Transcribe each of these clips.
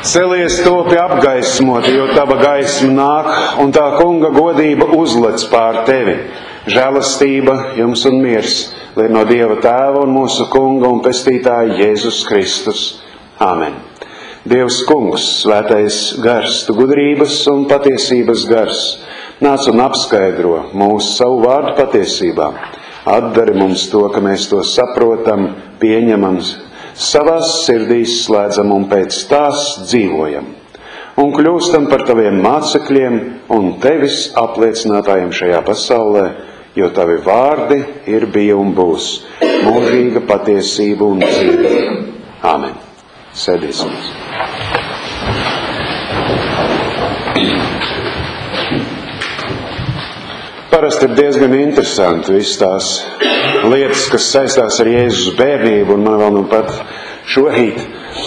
Celies topi apgaismoti, jo tava gaisma nāk, un tā kunga godība uzlec pār tevi. Žēlastība jums un miers, lai no Dieva Tēva un mūsu kunga un pestītāja Jēzus Kristus. Āmen. Dievs kungs, svētais gars, tu gudrības un patiesības gars, nāc un apskaidro mūsu savu vārdu patiesībā. Atdari mums to, ka mēs to saprotam, pieņemam, savās sirdīs slēdzam un pēc tās dzīvojam. Un kļūstam par taviem mācekļiem un tevis apliecinātājiem šajā pasaulē, jo tavi vārdi ir bija un būs mūžīga patiesība un dzīvība. Āmen. Sēdīsimies. Parasti ir diezgan interesanti visas tās lietas, kas saistās ar Jēzus bērnību, un man vēl nu pat šorīt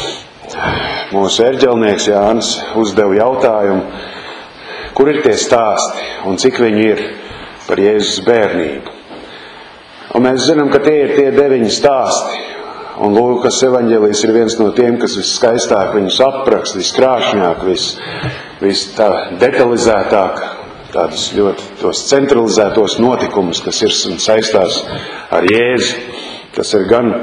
mūsu erģelnieks Jānis uzdeva jautājumu, kur ir tie stāsti un cik viņi ir par Jēzus bērnību. Un mēs zinām, ka tie ir tie 9 stāsti, un Lūkas evaņģēlijs ir viens no tiem, kas visskaistāk viņus apraksta, viskrāšņāk, vis tā detalizētāk, tādus ļoti tos centralizētos notikumus, kas ir un saistās ar Jēzu. Tas ir gan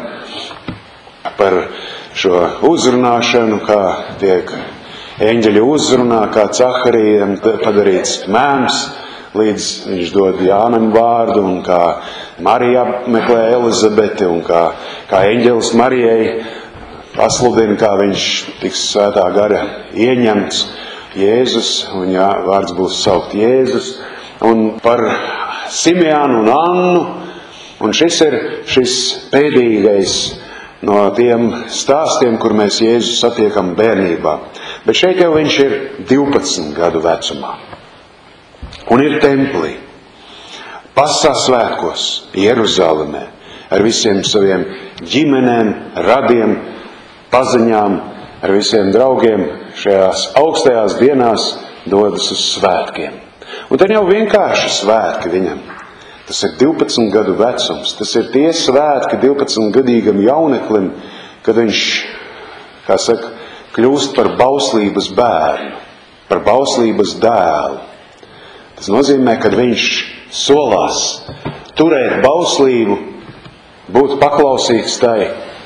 par šo uzrunāšanu, kā tiek eņģeļi uzrunā, kā Caharijam padarīts mēms, līdz viņš dod Jānam vārdu, un kā Marija meklē Elizabeti, un kā eņģelis Marijai pasludina, kā viņš tiks svētā gara ieņemts. Jēzus, un vārds būs saukt Jēzus, un par Simeānu un Annu, un šis ir šis pēdīgais no tiem stāstiem, kur mēs Jēzu satiekam bērnībā. Bet šeit jau viņš ir 12 gadu vecumā, un ir templī, Pasā svētkos, Jeruzalemē, ar visiem saviem ģimenēm, radiem, paziņām, ar visiem draugiem šajās augstajās dienās dodas uz svētkiem. Un tad jau vienkārši svētki viņam. Tas ir 12 gadu vecums. Tas ir tie svētki 12-gadīgam jauneklim, kad viņš, kā saka, kļūst par bauslības bērnu, par bauslības dēlu. Tas nozīmē, ka viņš solās turēt bauslību, būt paklausīgs tai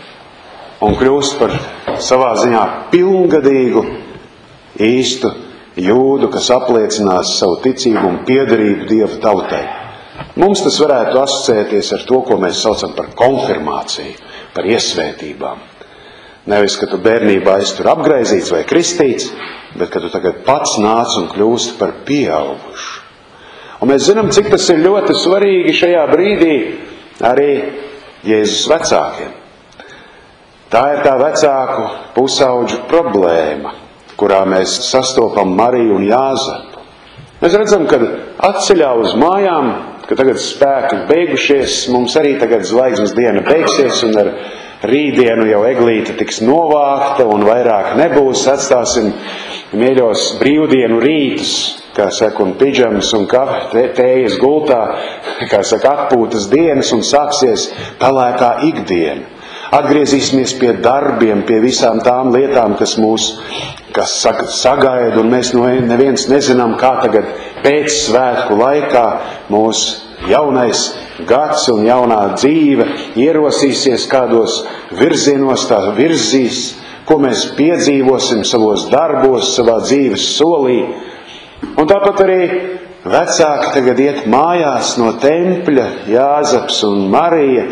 un kļūst par savā ziņā pilngadīgu, īstu jūdu, kas apliecinās savu ticību un piederību Dieva tautai. Mums tas varētu asociēties ar to, ko mēs saucam par konfirmāciju, par iesvētībām. Nevis, ka tu bērnībā esi tur apgraizīts vai kristīts, bet ka tu tagad pats nāc un kļūst par pieaugušu. Un mēs zinām, cik tas ir ļoti svarīgi šajā brīdī arī Jēzus vecākiem. Tā ir tā vecāku pusauģu problēma, kurā mēs sastopam Mariju un Jāzepu. Mēs redzam, ka atceļā uz mājām, ka tagad spēki beigušies, mums arī tagad zvaigznes diena beigsies, un ar rītdienu jau eglīte tiks novākta un vairāk nebūs. Atstāsim mīļos brīvdienu rītus, kā saka, un pidžamas un tējas gultā, kā saka, atpūtas dienas, un sāksies pelēkā ikdiena. Atgriezīsimies pie darbiem, pie visām tām lietām, kas mūs, sagaida, un mēs neviens nezinām, kā tagad pēc svētku laikā mūsu jaunais gads un jaunā dzīve ierosīsies, kādos virzienos tā virzīs, ko mēs piedzīvosim savos darbos, savā dzīves solī. Un tāpat arī vecāki tagad iet mājās no tempļa, Jāzeps un Marija.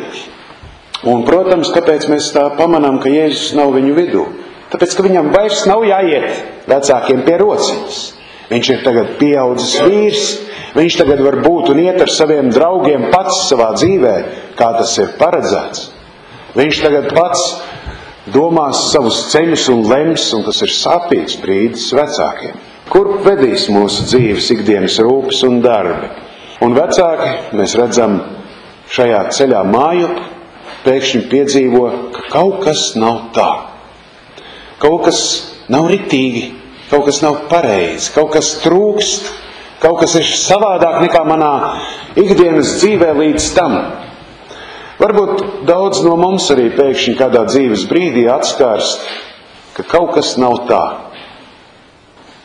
Un, protams, kāpēc mēs tā pamanām, ka Jēzus nav viņu vidū? Tāpēc, ka viņam vairs nav jāiet vecākiem pie rociņas. Viņš ir tagad pieaudzis vīrs, viņš tagad var būt un iet ar saviem draugiem pats savā dzīvē, kā tas ir paredzēts. Viņš tagad pats domās savus ceļus un lems, un tas ir sāpīgs brīdis vecākiem. Kur vedīs mūsu dzīves ikdienas rūpes un darbi? Un vecāki, mēs redzam, šajā ceļā mājup, pēkšņi piedzīvo, ka kaut kas nav tā. Kaut kas nav ritīgi, kaut kas nav pareizi, kaut kas trūkst, kaut kas ir savādāk nekā manā ikdienas dzīvē līdz tam. Varbūt daudz no mums arī pēkšņi kādā dzīves brīdī atskārst, ka kaut kas nav tā.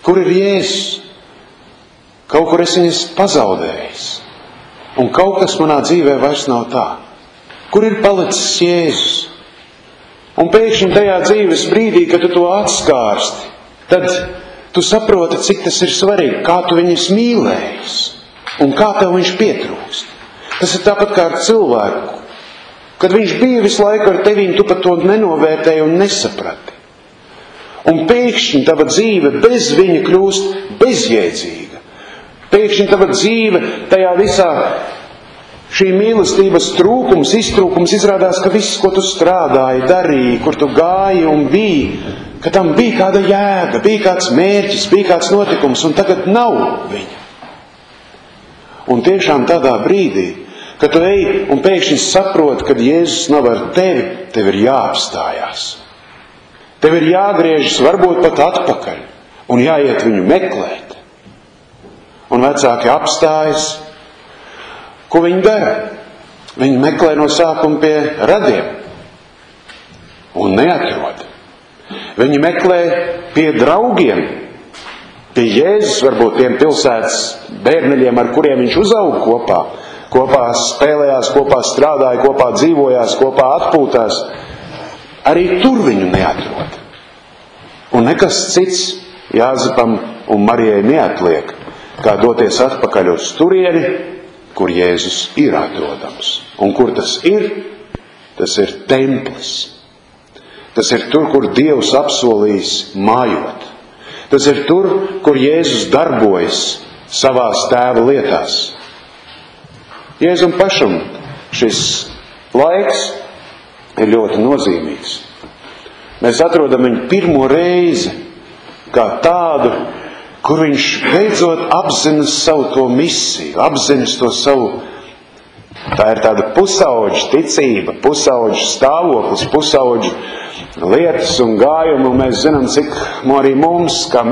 Kur ir Jēzus? Kaut kur es viņus pazaudējis. Un kaut kas manā dzīvē vairs nav tā. Kur ir palicis Jēzus? Un pēkšņi tajā dzīves brīdī, kad tu to atskārsti, tad tu saproti, cik tas ir svarīgi, kā tu viņus mīlējis un kā tev viņš pietrūkst. Tas ir tāpat kā ar cilvēku. Kad viņš bija visu laiku ar tevi, tu pat to nenovērtēji un nesaprati. Un pēkšņi tava dzīve bez viņa kļūst bezjēdzīga. Pēkšņi tava dzīve tajā visā šī mīlestības trūkums, iztrūkums izrādās, ka viss, ko tu strādāji, darīji, kur tu gāji un biji, ka tam bija kāda jēga, bija kāds mērķis, bija kāds notikums, un tagad nav viņa. Un tiešām tādā brīdī, kad tu ej un pēkšņi saproti, kad Jēzus nav ar tevi, tev ir jāapstājās. Tev ir jāgriežas varbūt pat atpakaļ un jāiet viņu meklēt. Un vecāki apstājas. Ko viņi dara? Viņi meklē no sākuma pie radiem un neatrod. Viņi meklē pie draugiem, pie Jēzus, varbūt tiem pilsētas bērneļiem, ar kuriem viņš uzauga kopā. Kopā spēlējās, kopā strādāja, kopā dzīvojās, kopā atpūtās. Arī tur viņu neatrod. Un nekas cits Jāzepam un Marijai neatliek, kā doties atpakaļ uz turieni, kur Jēzus ir atrodams. Un kur tas ir? Tas ir templis. Tas ir tur, kur Dievs apsolījis mājot. Tas ir tur, kur Jēzus darbojas savās tēva lietās. Jēzum pašam šis laiks ir ļoti nozīmīgs. Mēs atrodam viņu pirmo reizi kā tādu, kur viņš beidzot apzinas savu to misiju, apzinas to savu. Tā ir tāda pusauģa ticība, pusauģa stāvoklis, pusauģa lietas un gājumi, un mēs zinām, cik arī mums, kam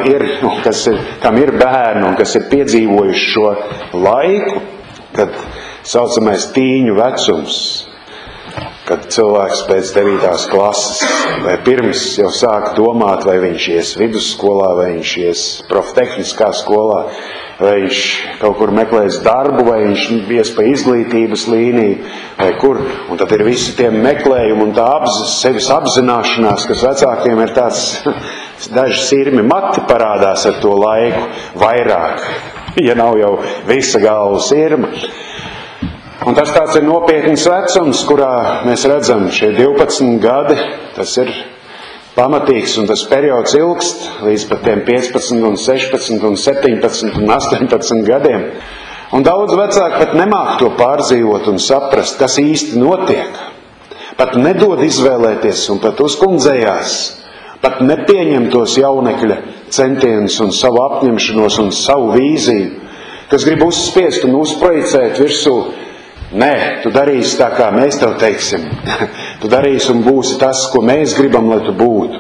ir bērni un kas ir piedzīvojuši šo laiku, kad saucamais tīņu vecums, kad cilvēks pēc 9. klases vai pirms jau sāk domāt, vai viņš ies vidusskolā, vai viņš ies proftehniskā skolā, vai viņš kaut kur meklēs darbu, vai viņš ies pa izglītības līniju, vai kur. Un tad ir visi tie meklējumi un tā sevis apzināšanās, kas vecākiem ir tāds, daži sirmi mati parādās ar to laiku vairāk, ja nav jau visa galva sirma. Un tas tāds ir nopietns vecums, kurā mēs redzam šie 12 gadi, tas ir pamatīgs un tas periods ilgst līdz pat tiem 15 un 16 un 17 un 18 gadiem. Un daudz vecāki pat nemāk to pārdzīvot un saprast, kas īsti notiek. Pat nedod izvēlēties un pat uzkundzējās, pat nepieņem tos jaunekļa centienus un savu apņemšanos un savu vīziju, kas grib uzspiest un uzprojicēt virsū. Nē, tu darīsi tā, kā mēs tev teiksim. Tu darīsi un būsi tas, ko mēs gribam, lai tu būtu.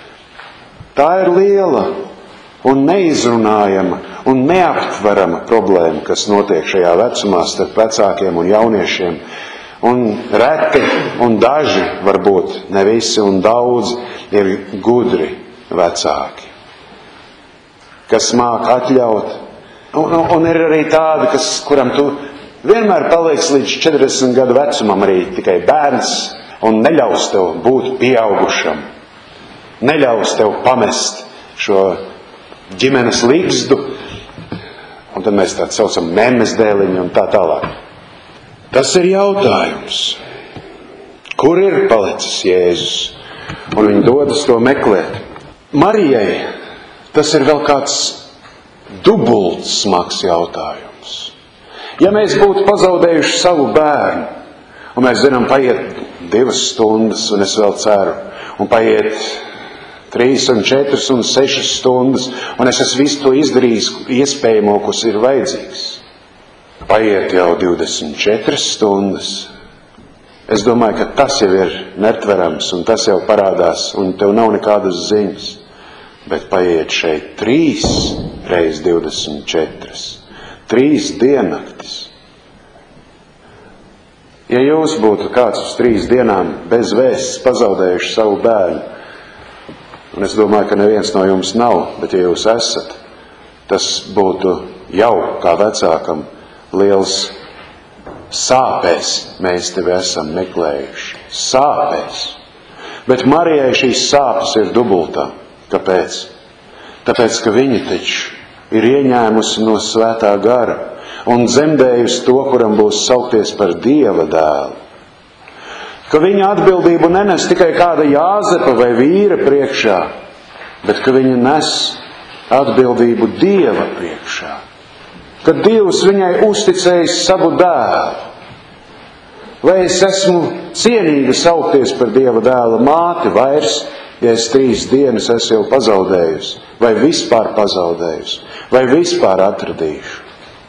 Tā ir liela un neizrunājama un neaptverama problēma, kas notiek šajā vecumā starp vecākiem un jauniešiem. Un reti un daži, varbūt ne visi un daudz, ir gudri vecāki, kas māk atļaut. Un ir arī tādi, kuram tu vienmēr paliks līdz 40 gadu vecumam arī tikai bērns un neļaus tev būt pieaugušam. Neļaus tev pamest šo ģimenes ligzdu, un tad mēs tā saucam memes dēliņu un tā tālāk. Tas ir jautājums. Kur ir palicis Jēzus? Un viņi dodas to meklēt. Marijai tas ir vēl kāds dubults smags jautājums. Ja mēs būtu pazaudējuši savu bērnu, un mēs zinām, paiet 2 stundas, un es vēl ceru, un paiet 3 un 4 un 6 stundas, un es esmu visu to izdarījis iespējamo, kas ir vajadzīgs. Paiet jau 24 stundas. Es domāju, ka tas jau ir netverams, un tas jau parādās, un tev nav nekādas ziņas. Bet paiet šeit 3 reiz 24. 3 diennaktis. Ja jūs būtu kāds uz 3 dienām bez vēsts pazaudējuši savu bērnu, un es domāju, ka neviens no jums nav, bet ja jūs esat, tas būtu jau kā vecākam liels sāpēs. Mēs tevi esam meklējuši. Sāpēs. Bet Marijai šīs sāpes ir dubultā. Kāpēc? Tāpēc, ka viņa taču ir ieņēmusi no svētā gara un dzemdējusi to, kuram būs saukties par Dieva dēlu. Ka viņa atbildību nenes tikai kāda Jāzepa vai vīra priekšā, bet ka viņa nes atbildību Dieva priekšā. Ka Dievs viņai uzticējis savu dēlu. Vai es esmu cienīga saukties par Dieva dēla māti vairs, ja es 3 dienas esmu jau pazaudējusi, vai vispār pazaudējusi, vai vispār atradīšu?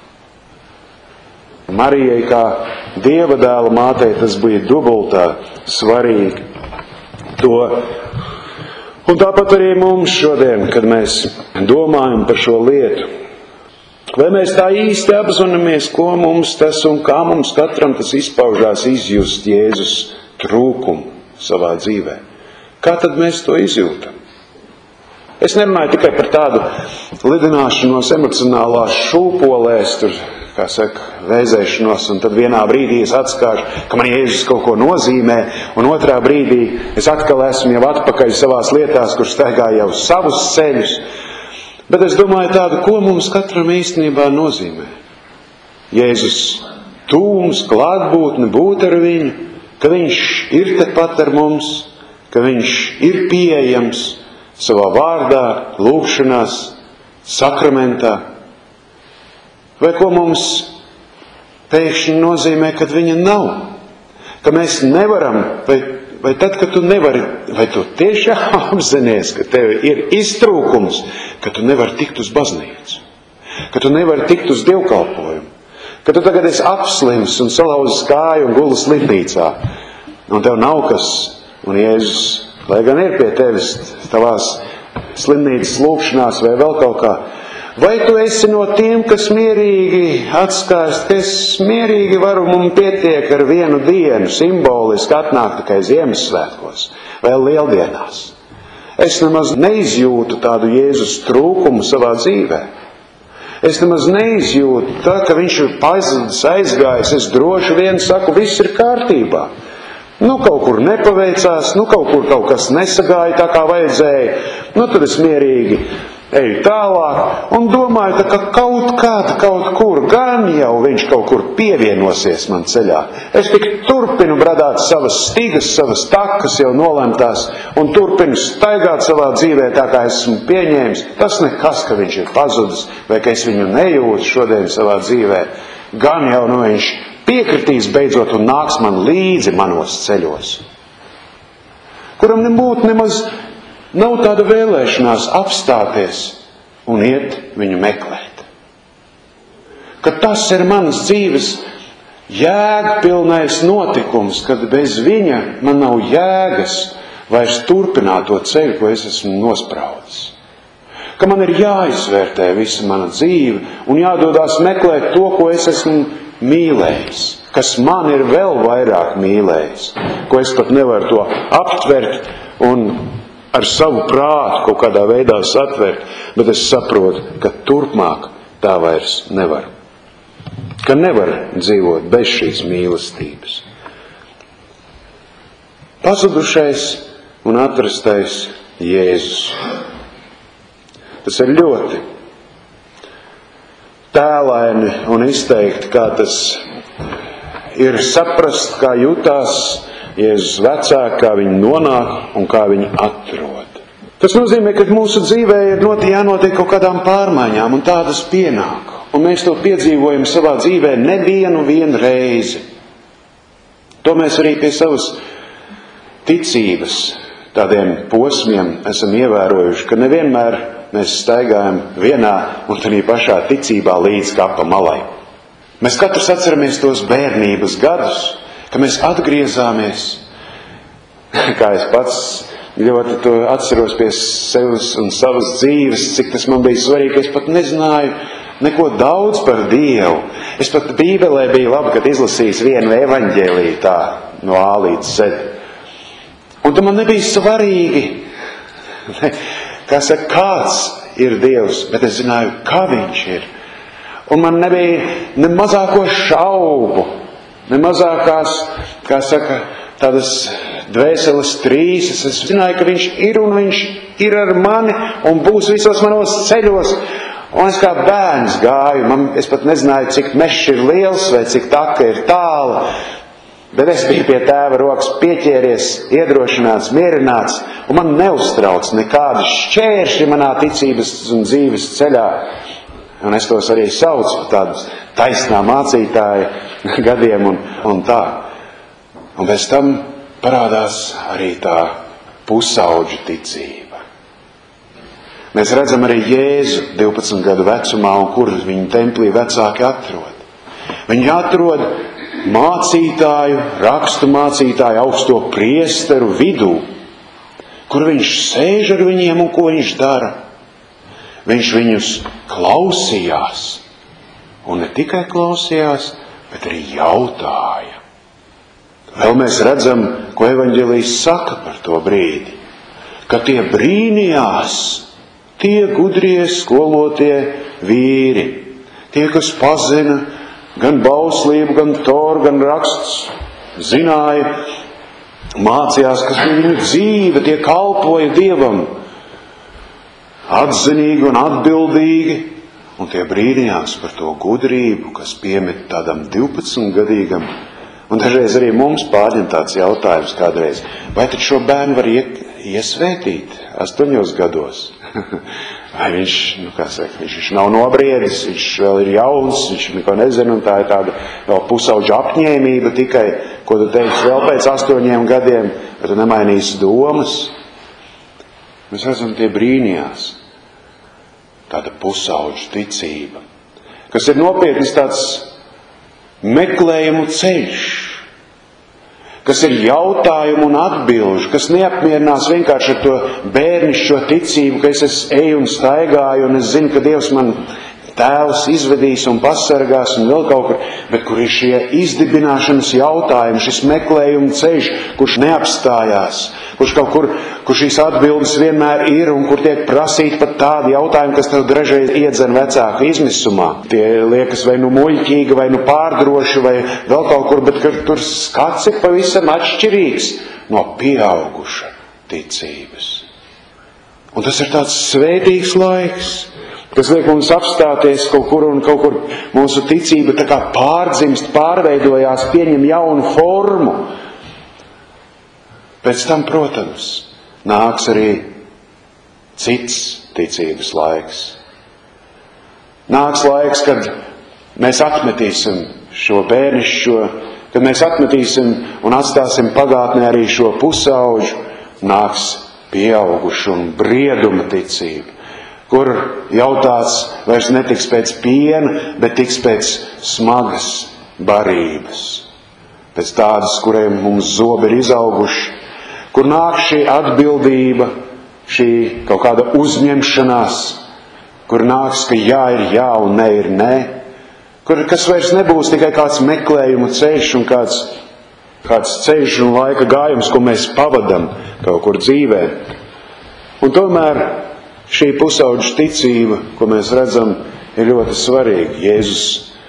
Marijai kā Dieva dēla mātei tas bija dubultā svarīgi. Un tāpat arī mums šodien, kad mēs domājam par šo lietu, vai mēs tā īsti apzināmies, ko mums tas un kā mums katram tas izpaužās izjust Jēzus trūkumu savā dzīvē? Kā tad mēs to izjūtam? Es nerunāju tikai par tādu lidināšanos emocionālās šūpolēs, tur, kā saka, vēzēšanos, un tad vienā brīdī es atskāršu, ka man Jēzus kaut ko nozīmē, un otrā brīdī es atkal esmu jau atpakaļ savās lietās, kur staigāju jau savus ceļus. Bet es domāju tādu, ko mums katram īstenībā nozīmē. Jēzus tūms, klātbūtne, būt ar viņu, ka viņš ir tepat ar mums, ka viņš ir pieejams savā vārdā, lūgšanās, sakramentā. Vai ko mums pēkšņi nozīmē, kad viņa nav? Ka mēs nevaram, vai tad, kad tu nevari, vai tu tiešām apzinies, ka tev ir iztrūkums, ka tu nevari tikt uz baznīcu, ka tu nevari tikt uz dievkalpojumu, ka tu tagad esi apslims un salauzis kāju un guli slimnīcā, un tev nav kas, un Jēzus, lai gan ir pie tevis tavās slimnīcas lūgšanās vai vēl kaut kā, vai tu esi no tiem, kas mierīgi atskāst, ka es mierīgi varu un pietiek ar 1 dienu simboliski atnākt tikai Ziemassvētkos vai Lieldienās? Es nemaz neizjūtu tādu Jēzus trūkumu savā dzīvē. Es nemaz neizjūtu tā, ka viņš ir pazudis, aizgājis. Es droši vien saku, viss ir kārtībā. Kaut kur nepaveicās, kaut kur kaut kas nesagāja tā, kā vajadzēja. Tad es mierīgi eju tālāk un domāju, ka kaut kur gan jau viņš kaut kur pievienosies man ceļā. Es tik turpinu bradāt savas stigas, savas takas jau nolemtās un turpinu staigāt savā dzīvē tā, kā esmu pieņēmis. Tas nekas, ka viņš ir pazudis vai ka es viņu nejūtu šodien savā dzīvē. Gan jau viņš piekritīs beidzot un nāks man līdzi manos ceļos. Kuram nemaz nav tāda vēlēšanās apstāties un iet viņu meklēt. Ka tas ir manas dzīves jēgpilnais notikums, kad bez viņa man nav jēgas vairs turpināt to ceļu, ko es esmu nospraudis. Ka man ir jāizvērtē visa mana dzīve un jādodās meklēt to, ko es esmu mīlējis, kas man ir vēl vairāk mīlējis, ko es pat nevaru to aptvert un ar savu prātu kaut kādā veidā satvert, bet es saprotu, ka turpmāk tā vairs nevar. Ka nevar dzīvot bez šīs mīlestības. Pazudušais un atrastais Jēzus. Tas ir ļoti tēlaini un izteikti, kā tas ir saprast, kā jutās Jēzus vecāki, kā viņi nonāk un kā viņi atrod. Tas nozīmē, ka mūsu dzīvē ir jānotiek kaut kādām pārmaiņām, un tādas pienāk. Un mēs to piedzīvojam savā dzīvē nevienu reizi. To mēs arī pie savas ticības tādiem posmiem esam ievērojuši, ka nevienmēr mēs staigājam vienā un tādā pašā ticībā līdz kapa malai. Mēs katrs atceramies tos bērnības gadus, ka mēs atgriezāmies, kā es pats ļoti to atceros pie sevis un savas dzīves, cik tas man bija svarīgi, ka es pat nezināju neko daudz par Dievu. Es pat Bībelē biju labi, kad izlasījis vienu evaņģēliju tā no A līdz Z. Un tam man nebija svarīgi kāds ir Dievs, bet es zināju, kā viņš ir. Un man nebija ne mazāko šaubu, ne mazākās, tādas dvēseles trīsas. Es zināju, ka viņš ir un viņš ir ar mani un būs visos manos ceļos. Un es kā bērns gāju, es pat nezināju, cik mežs ir liels vai cik taka ir tāla. Bet es biju pie Tēva rokas pieķēries, iedrošināts, mierināts, un man neuztrauc nekādi šķēršļi manā ticības un dzīves ceļā. Un es tos arī saucu par tādu taisnā mācītāja gadiem un tā. Un bez tam parādās arī tā pusauģu ticība. Mēs redzam arī Jēzu 12 gadu vecumā, un kur viņa templī vecāki atrod. Viņi atrod mācītāju, rakstu mācītāju, augsto priesteru vidū, kur viņš sēž ar viņiem un ko viņš dara. Viņš viņus klausījās, un ne tikai klausījās, bet arī jautāja. Vēl mēs redzam, ko evaņģēlijs saka par to brīdi, ka tie brīnījās, tie gudrie, skolotie vīri, tie, kas pazina gan bauslību, gan toru, gan raksts, zināja, mācījās, kas bija viņu dzīve, tie kalpoja Dievam atzinīgi un atbildīgi, un tie brīnījās par to gudrību, kas piemet tādam 12-gadīgam. Un dažreiz arī mums pārņem tāds jautājums kādreiz, vai tad šo bērnu var iesvētīt 8 gados? Vai viņš, viņš nav nobriedis, viņš vēl ir jauns, viņš neko nezina, un tā ir tāda vēl pusauģa apņēmība tikai, ko tu teiksi vēl pēc 8 gadiem, vai tu nemainīsi domas. Mēs redzam, tie brīnījās. Tāda pusauģa ticība, kas ir nopietnis tāds meklējumu ceļš, kas ir jautājumu un atbilžu, kas neapmierinās vienkārši ar to bērnišķo ticību, ka es eju un staigāju un es zinu, ka Dievs man Tēvs izvedīs un pasargās un vēl kaut kur, bet kur ir šie izdibināšanas jautājumi, šis meklējumu ceļš, kurš neapstājās, kur šīs atbildes vienmēr ir un kur tiek prasīti pat tādi jautājumi, kas tev dažreiz iedzen vecāku izmisumā. Tie liekas vai nu muļķīgi, vai nu pārdroši, vai vēl kaut kur, bet tur skats ir pavisam atšķirīgs no pieauguša ticības. Un tas ir tāds svētīgs laiks, kas liek mums apstāties kaut kur un kaut kur mūsu ticība tā kā pārdzimst, pārveidojās, pieņem jaunu formu. Pēc tam, protams, nāks arī cits ticības laiks. Nāks laiks, kad mēs atmetīsim šo bērnišķo, kad mēs atmetīsim un atstāsim pagātnē arī šo pusauģu, nāks pieaugušu un brieduma ticība, kur jautāts vairs netiks pēc piena, bet tiks pēc smagas barības. Pēc tādas, kuriem mums zobi ir izauguši, kur nāk šī atbildība, šī kaut kāda uzņemšanās, kur nāks, ka jā ir jā un nē ir nē, kas vairs nebūs tikai kāds meklējumu ceļš un kāds ceļš un laika gājums, ko mēs pavadam kaut kur dzīvē. Un tomēr šī pusauģa ticība, ko mēs redzam, ir ļoti svarīga. Jēzus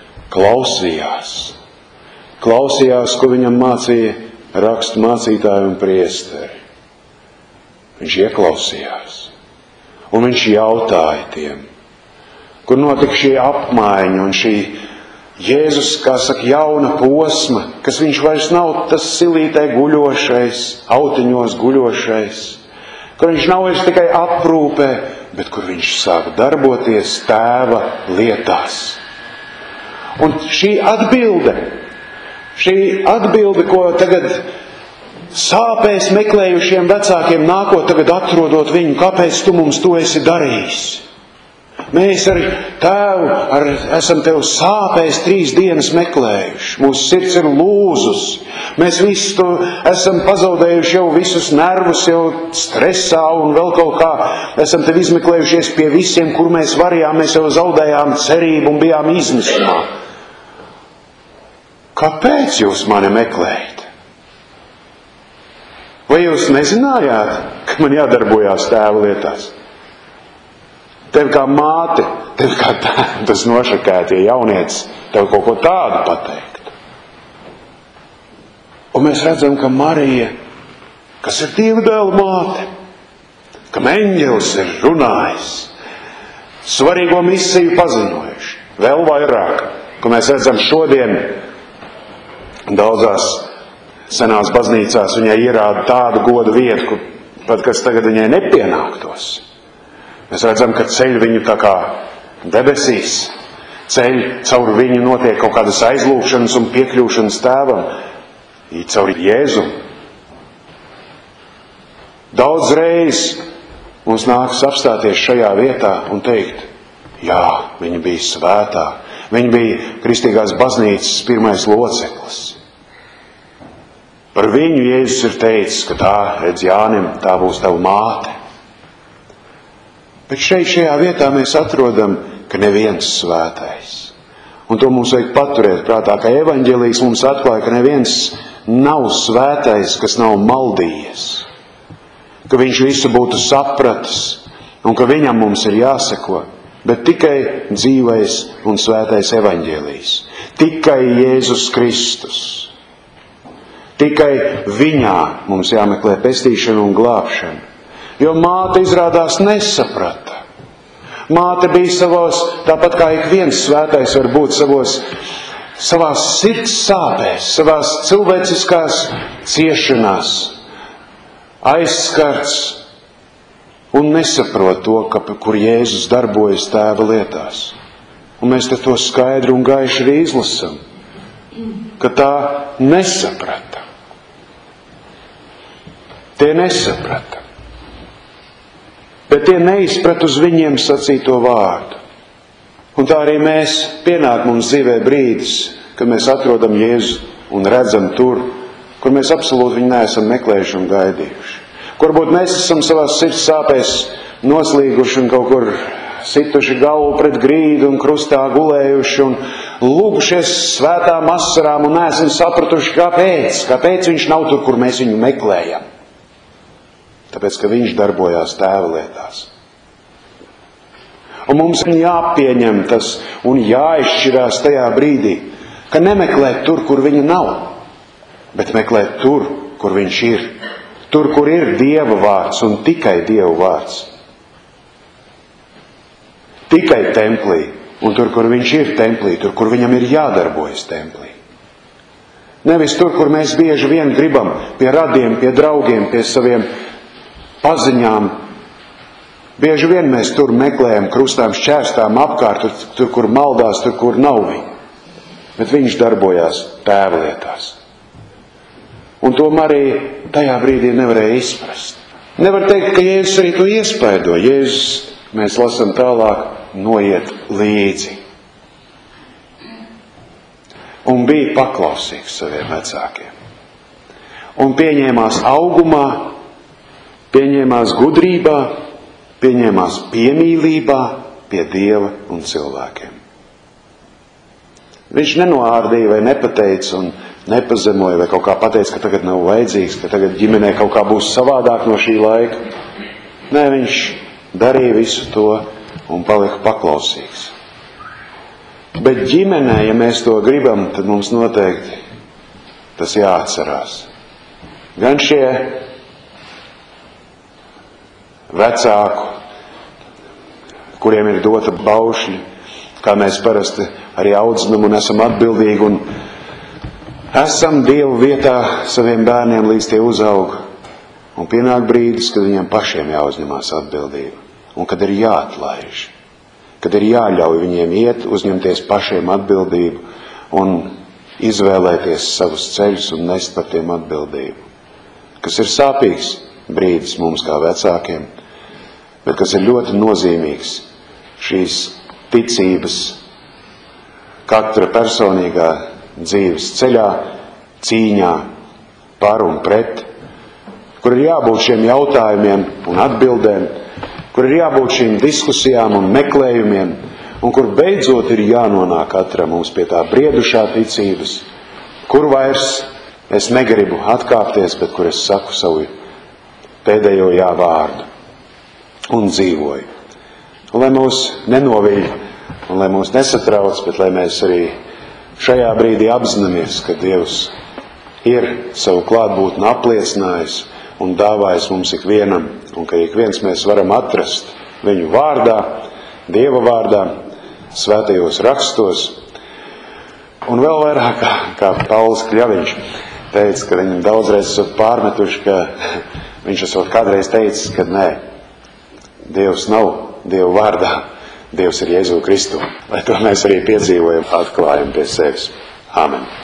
klausījās, ko viņam mācīja rakstu mācītāji un priesteri. Viņš ieklausījās, un viņš jautāja tiem, kur notika šī apmaiņa un šī Jēzus, kā saka, jauna posma, kas viņš vairs nav tas silītē guļošais, autiņos guļošais, kur viņš nav vairs tikai aprūpē, bet kur viņš sāk darboties Tēva lietās. Un šī atbilde, ko tagad sāpēs meklējušiem vecākiem nākot, tagad atrodot viņu, kāpēc tu mums to esi darījis? Mēs ar Tēvu esam tev sāpēs 3 dienas meklējuši. Mūsu sirds ir lūzus. Mēs visi to esam pazaudējuši jau visus nervus, jau stresā un vēl kaut kā. Esam tev izmeklējušies pie visiem, kur mēs varējām. Mēs jau zaudējām cerību un bijām izmisumā. Kāpēc jūs mani meklējat? Vai jūs nezinājāt, ka man jādarbojās Tēva lietās? Tev kā māte, tev kā tas nošakētie jaunietis, tev kaut ko tādu pateikt. Un mēs redzam, ka Marija, kas ir Dieva dēla māte, ka eņģelis ir runājis, svarīgo misiju paziņojuši, vēl vairāk, ko mēs redzam šodien daudzās senās baznīcās, viņai ierāda tādu godu vietu, pat kas tagad viņai nepienāktos. Mēs redzam, ka ceļ viņu tā kā debesīs, ceļ caur viņu notiek kaut kādas aizlūkšanas un piekļūšanas tēvam, caur Jēzu. Daudz reiz mums nākas apstāties šajā vietā un teikt, jā, viņa bija svētā, viņa bija kristīgās baznīcas pirmais loceklis. Par viņu Jēzus ir teicis, ka tā, redz Jānim, tā būs tava māte. Bet šajā vietā mēs atrodam, ka neviens svētais. Un to mums vajag paturēt prātā, ka evaņģēlijs mums atklāja, ka neviens nav svētais, kas nav maldījies. Ka viņš visu būtu sapratis un ka viņam mums ir jāseko. Bet tikai dzīvais un svētais evaņģēlijs. Tikai Jēzus Kristus. Tikai viņā mums jāmeklē pestīšana un glābšana. Jo māte izrādās nesaprata. Māte bija savos, tāpat kā ik viens svētais var būt savās sirds sāpēs, savās cilvēciskās ciešanās, aizskarts un nesaprot to, kur Jēzus darbojas tēva lietās. Un mēs te to skaidri un gaiši arī izlasam, ka tā nesaprata. Tie nesaprata. Bet tie neizprat uz viņiem sacīto vārdu. Un tā arī mēs pienāk mums dzīvē brīdis, kad mēs atrodam Jēzu un redzam tur, kur mēs absolūti viņu neesam meklējuši un gaidījuši. Kur varbūt mēs esam savās sirds sāpēs noslīguši un kaut kur situši galvu pret grīdu un krustā gulējuši un lūgušies svētām asarām un neesam sapratuši, kāpēc viņš nav tur, kur mēs viņu meklējam. Tāpēc, ka viņš darbojās tēva lietās. Un mums jāpieņem tas un jāizšķirās tajā brīdī, ka nemeklēt tur, kur viņa nav, bet meklēt tur, kur viņš ir. Tur, kur ir Dieva vārds un tikai Dieva vārds. Tikai templī. Un tur, kur viņš ir templī, tur, kur viņam ir jādarbojas templī. Nevis tur, kur mēs bieži vien gribam pie radiem, pie draugiem, pie saviem paziņām. Bieži vien mēs tur meklējam, krustām, šķērstām apkārt, tur, kur maldās, tur, kur nav viņa. Bet viņš darbojās tēva lietās. Un to Marija tajā brīdī nevarēja izprast. Nevar teikt, ka Jēzus arī to iespaido. Jēzus, mēs lasam tālāk, noiet līdzi. Un bija paklausīgs saviem vecākiem. Un pieņēmās augumā, pieņēmās gudrībā, pieņēmās piemīlībā pie Dieva un cilvēkiem. Viņš nenoārdīja vai nepateica un nepazemoja vai kaut kā pateica, ka tagad nav vajadzīgs, ka tagad ģimenē kaut kā būs savādāk no šī laika. Nē, viņš darīja visu to un palika paklausīgs. Bet ģimenē, ja mēs to gribam, tad mums noteikti tas jāatcerās. Gan šie vecāku, kuriem ir dota baušļi, kā mēs parasti arī audzinam un esam atbildīgi un esam Dieva vietā saviem bērniem, līdz tie uzaug. Un pienāk brīdis, kad viņiem pašiem jāuzņemās atbildība. Un kad ir jāatlaiž. Kad ir jāļauj viņiem iet, uzņemties pašiem atbildību un izvēlēties savus ceļus un nest par tiem atbildību. Kas ir sāpīgs brīdis mums kā vecākiem, bet kas ir ļoti nozīmīgs šīs ticības katra personīgā dzīves ceļā, cīņā, par un pret, kur ir jābūt šiem jautājumiem un atbildēm, kur ir jābūt šīm diskusijām un meklējumiem, un kur beidzot ir jānonāk katram mums pie tā briedušā ticības, kur vairs es negribu atkāpties, bet kur es saku savu pēdējo jā vārdu un dzīvoju. Un lai mūs nenovīļ, un lai mūs nesatrauc, bet lai mēs arī šajā brīdī apzināmies, ka Dievs ir savu klātbūtni apliecinājis un dāvājis mums ikvienam, un ka ikviens mēs varam atrast viņu vārdā, Dieva vārdā, svētajos rakstos. Un vēl vairāk, kā Pauls Kļaviņš teica, ka viņam daudzreiz esot pārmetuši, ka viņš esot kādreiz teicis, ka nē, Dievs nav Dieva vārdā, Dievs ir Jēzu Kristu. Lai to mēs arī piedzīvojam, atklājam pie sevis. Āmen.